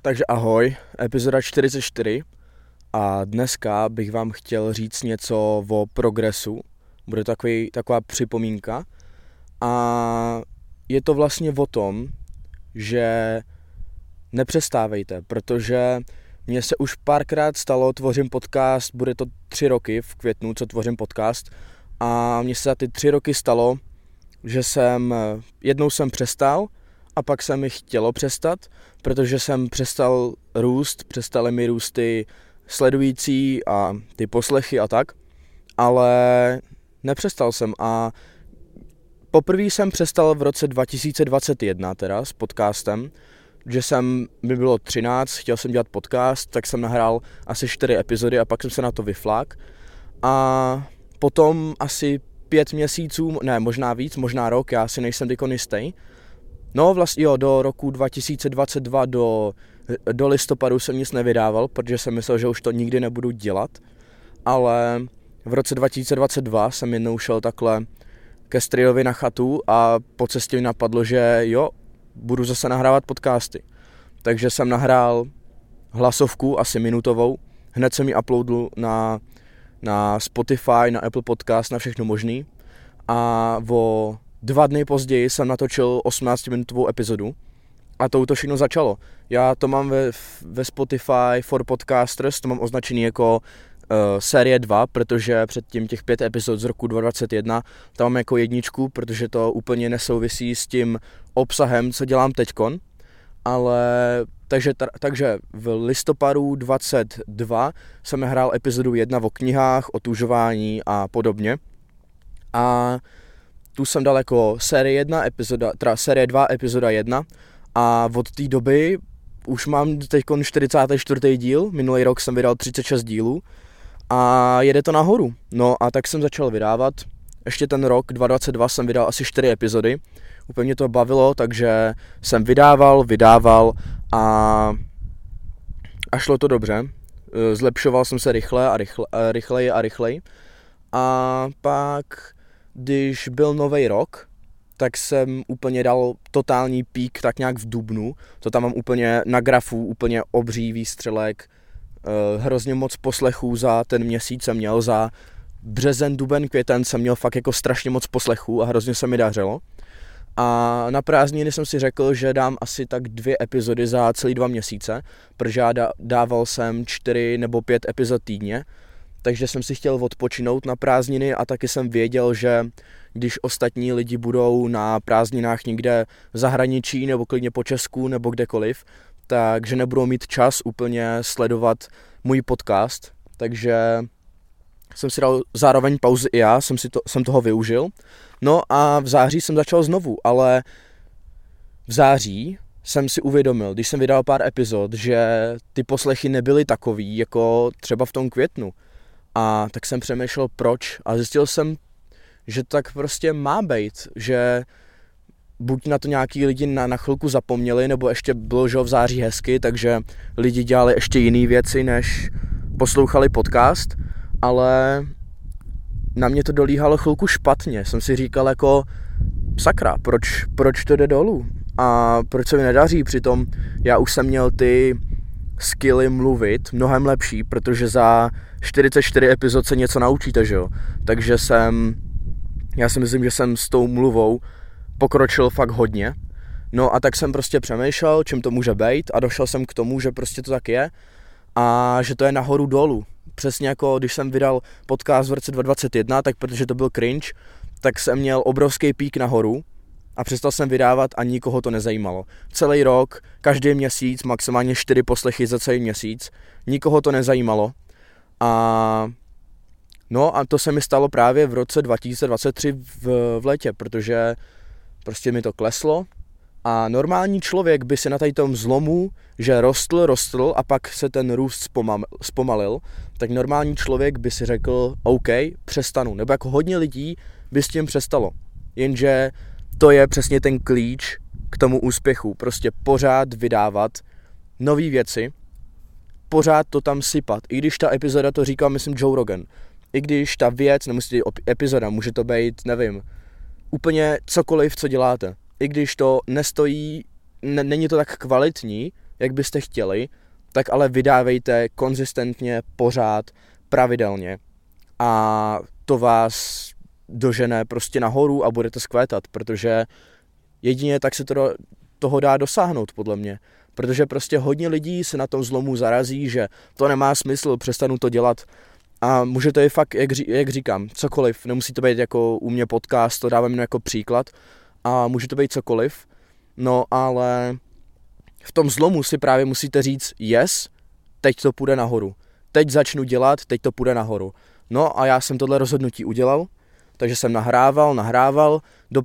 Takže ahoj, epizoda 44 a dneska bych vám chtěl říct něco o progresu. Bude taková připomínka a je to vlastně o tom, že nepřestávejte, protože mně se už párkrát stalo, tvořím podcast, bude to 3 roky v květnu, co tvořím podcast a mně se za ty 3 roky stalo, že jednou jsem přestal a pak se mi chtělo přestat, protože jsem přestal růst, přestaly mi růst ty sledující a ty poslechy a tak, ale nepřestal jsem a poprvé jsem přestal v roce 2021 teda s podcastem, že mi bylo 13, chtěl jsem dělat podcast, tak jsem nahrál asi 4 epizody a pak jsem se na to vyflák a potom asi 5 měsíců, ne možná víc, možná rok, já si nejsem teďko jistý. No vlastně jo, do roku 2022 do listopadu jsem nic nevydával, protože jsem myslel, že už to nikdy nebudu dělat, ale v roce 2022 jsem jednou šel takhle ke strýovi na chatu a po cestě mi napadlo, že jo, budu zase nahrávat podcasty. Takže jsem nahrál hlasovku, asi minutovou, hned jsem ji uploadl na Spotify, na Apple Podcast, na všechno možný a o 2 dny později jsem natočil 18-minutovou epizodu a to všechno začalo. Já to mám ve Spotify for Podcasters, to mám označený jako série 2, protože předtím těch 5 epizod z roku 2021 tam mám jako 1, protože to úplně nesouvisí s tím obsahem, co dělám teďkon, ale takže v listopadu 22 jsem nahrál epizodu 1 o knihách, o tužování a podobně a tu jsem dal jako série 2 epizoda 1 a od té doby už mám teďkon 44. díl, minulý rok jsem vydal 36 dílů a jede to nahoru. No a tak jsem začal vydávat, ještě ten rok 2022 jsem vydal asi 4 epizody, úplně mě to bavilo, takže jsem vydával a šlo to dobře, zlepšoval jsem se rychleji a pak když byl nový rok, tak jsem úplně dal totální pík tak nějak v dubnu. To tam mám úplně na grafu, úplně obří výstřelek. Hrozně moc poslechů za ten měsíc jsem měl, za březen, duben, květen jsem měl fakt jako strašně moc poslechů a hrozně se mi dařilo. A na prázdniny jsem si řekl, že dám asi tak 2 epizody za celý 2 měsíce, protože já dával jsem 4 nebo 5 epizod týdně. Takže jsem si chtěl odpočinout na prázdniny a taky jsem věděl, že když ostatní lidi budou na prázdninách někde v zahraničí nebo klidně po Česku nebo kdekoliv, takže nebudou mít čas úplně sledovat můj podcast. Takže jsem si dal zároveň pauzy i já, jsem toho využil. No a v září jsem začal znovu, ale v září jsem si uvědomil, když jsem vydal pár epizod, že ty poslechy nebyly takový jako třeba v tom květnu. A tak jsem přemýšlel proč a zjistil jsem, že tak prostě má být, že buď na to nějaký lidi na chvilku zapomněli, nebo ještě bylo, že v září hezky, takže lidi dělali ještě jiné věci, než poslouchali podcast, ale na mě to dolíhalo chvilku špatně. Jsem si říkal jako sakra, proč to jde dolů a proč se mi nedaří, přitom já už jsem měl ty skilly mluvit mnohem lepší, protože za 44 epizod se něco naučíte, že jo. Takže já si myslím, že jsem s tou mluvou pokročil fakt hodně. No a tak jsem prostě přemýšlel, čím to může být a došel jsem k tomu, že prostě to tak je a že to je nahoru dolů. Přesně jako když jsem vydal podcast v roce 2021, tak protože to byl cringe, tak jsem měl obrovský pík nahoru a přestal jsem vydávat a nikoho to nezajímalo. Celý rok, každý měsíc, maximálně 4 poslechy za celý měsíc, nikoho to nezajímalo. No a to se mi stalo právě v roce 2023 v létě, protože prostě mi to kleslo a normální člověk by si na tom zlomu, že rostl a pak se ten růst zpomalil, tak normální člověk by si řekl OK, přestanu, nebo jako hodně lidí by s tím přestalo, jenže to je přesně ten klíč k tomu úspěchu, prostě pořád vydávat nové věci, pořád to tam sypat, i když ta epizoda to říkal, myslím, Joe Rogan, i když ta věc, nemusí být epizoda, může to být, nevím, úplně cokoliv, co děláte, i když to nestojí, není to tak kvalitní, jak byste chtěli, tak ale vydávejte konzistentně, pořád, pravidelně. A to vás dožene prostě nahoru a budete skvétat, protože jedině tak se toho dá dosáhnout, podle mě. Protože prostě hodně lidí se na tom zlomu zarazí, že to nemá smysl, přestanu to dělat. A můžete i fakt, jak říkám, cokoliv, nemusí to být jako u mě podcast, to dávám jako příklad, a může to být cokoliv, no ale v tom zlomu si právě musíte říct yes, teď to půjde nahoru, teď začnu dělat, teď to půjde nahoru. No a já jsem tohle rozhodnutí udělal, takže jsem nahrával,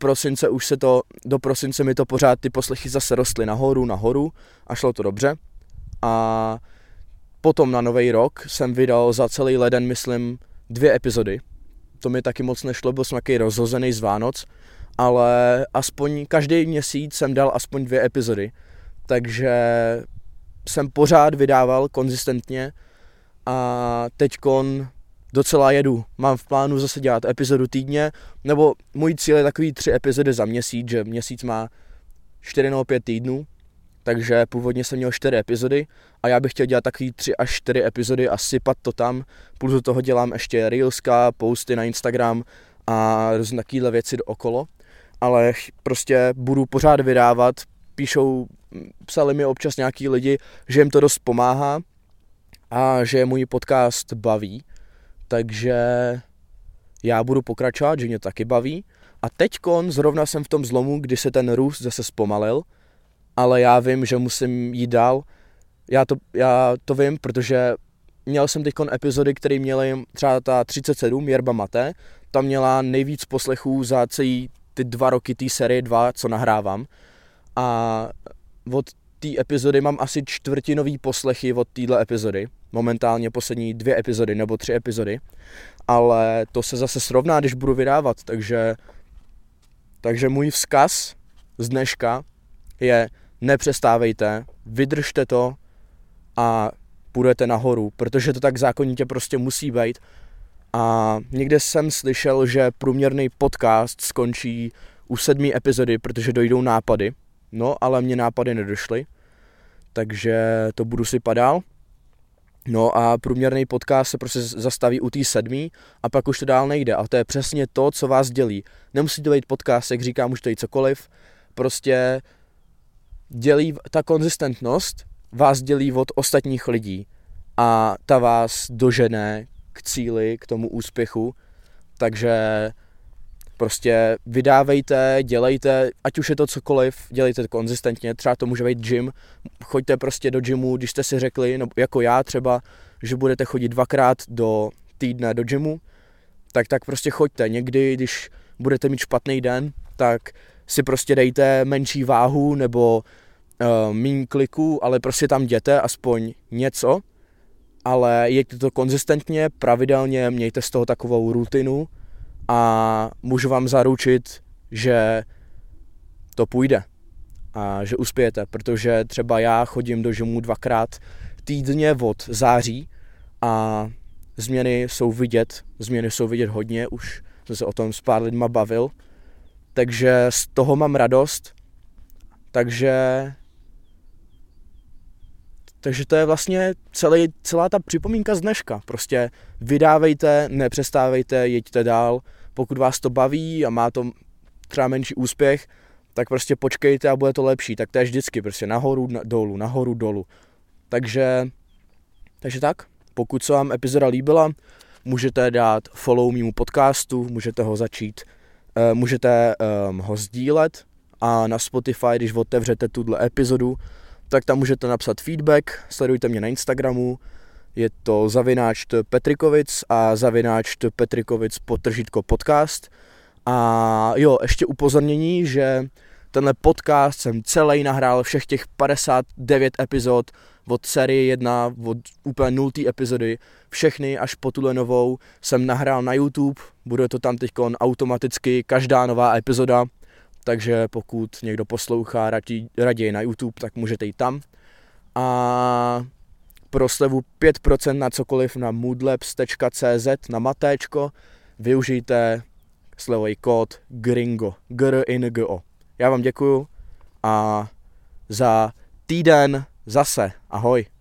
do prosince mi to pořád ty poslechy zase rostly nahoru a šlo to dobře. A potom na nový rok jsem vydal za celý leden, myslím, 2 epizody. To mi taky moc nešlo, byl jsem taky rozhozený z Vánoc, ale aspoň každý měsíc jsem dal aspoň 2 epizody. Takže jsem pořád vydával konzistentně a teďkon docela jedu. Mám v plánu zase dělat epizodu týdně, nebo můj cíl je takový 3 epizody za měsíc, že měsíc má 4 nebo 5 týdnů, takže původně jsem měl 4 epizody a já bych chtěl dělat takový 3 až 4 epizody a sypat to tam, plus do toho dělám ještě reelska, posty na Instagram a různé takovéhle věci okolo, ale prostě budu pořád vydávat, psali mi občas nějaký lidi, že jim to dost pomáhá a že můj podcast baví, takže já budu pokračovat, že mě taky baví. A teďkon zrovna jsem v tom zlomu, kdy se ten růst zase zpomalil, ale já vím, že musím jít dál. Já to vím, protože měl jsem teďkon epizody, které měly třeba ta 37, Jerba Mate, tam měla nejvíc poslechů za celý ty 2 roky té série 2, co nahrávám. A od té epizody mám asi 1/4 poslechy od téhle epizody. Momentálně poslední 2 epizody nebo 3 epizody. Ale to se zase srovná, když budu vydávat. Takže můj vzkaz z dneška je: nepřestávejte, vydržte to a půjdete nahoru, protože to tak zákonitě prostě musí být. A někde jsem slyšel, že průměrný podcast skončí u 7 epizody, protože dojdou nápady. No, ale mě nápady nedošly, takže to budu sypat dál. No a průměrný podcast se prostě zastaví u té 7 a pak už to dál nejde. A to je přesně to, co vás dělí. Nemusí to být podcast, jak říkám, může to jít cokoliv. Prostě ta konzistentnost vás dělí od ostatních lidí a ta vás dožene k cíli, k tomu úspěchu. Takže prostě vydávejte, dělejte, ať už je to cokoliv, dělejte to konzistentně, třeba to může být gym, choďte prostě do gymu, když jste si řekli, no, jako já třeba, že budete chodit 2krát do týdne do gymu, tak prostě choďte. Někdy, když budete mít špatný den, tak si prostě dejte menší váhu nebo míň kliků, ale prostě tam jděte aspoň něco, ale jeďte to konzistentně, pravidelně, mějte z toho takovou rutinu a můžu vám zaručit, že to půjde a že uspějete, protože třeba já chodím do gymu 2krát týdně od září a změny jsou vidět hodně, už jsem se o tom s pár lidma bavil, takže z toho mám radost, takže to je vlastně celá ta připomínka z dneška. Prostě vydávejte, nepřestávejte, jeďte dál. Pokud vás to baví a má to třeba menší úspěch, tak prostě počkejte a bude to lepší. Tak to je vždycky prostě nahoru, dolů. Takže tak. Pokud se vám epizoda líbila, můžete dát follow mému podcastu, můžete ho sdílet a na Spotify, když otevřete tuhle epizodu, tak tam můžete napsat feedback, sledujte mě na Instagramu, je to @Petrikovic a @Petrikovic_podcast. A jo, ještě upozornění, že tenhle podcast jsem celý nahrál, všech těch 59 epizod od série 1, od úplně 0. epizody, všechny až po tuhle novou jsem nahrál na YouTube, bude to tam teďkon automaticky každá nová epizoda, takže pokud někdo poslouchá raději na YouTube, tak můžete jít tam. A pro slevu 5% na cokoliv na moodlabs.cz na matéčko využijte slevový kód GRINGO, GRINGO. Já vám děkuju a za týden Zase, ahoj.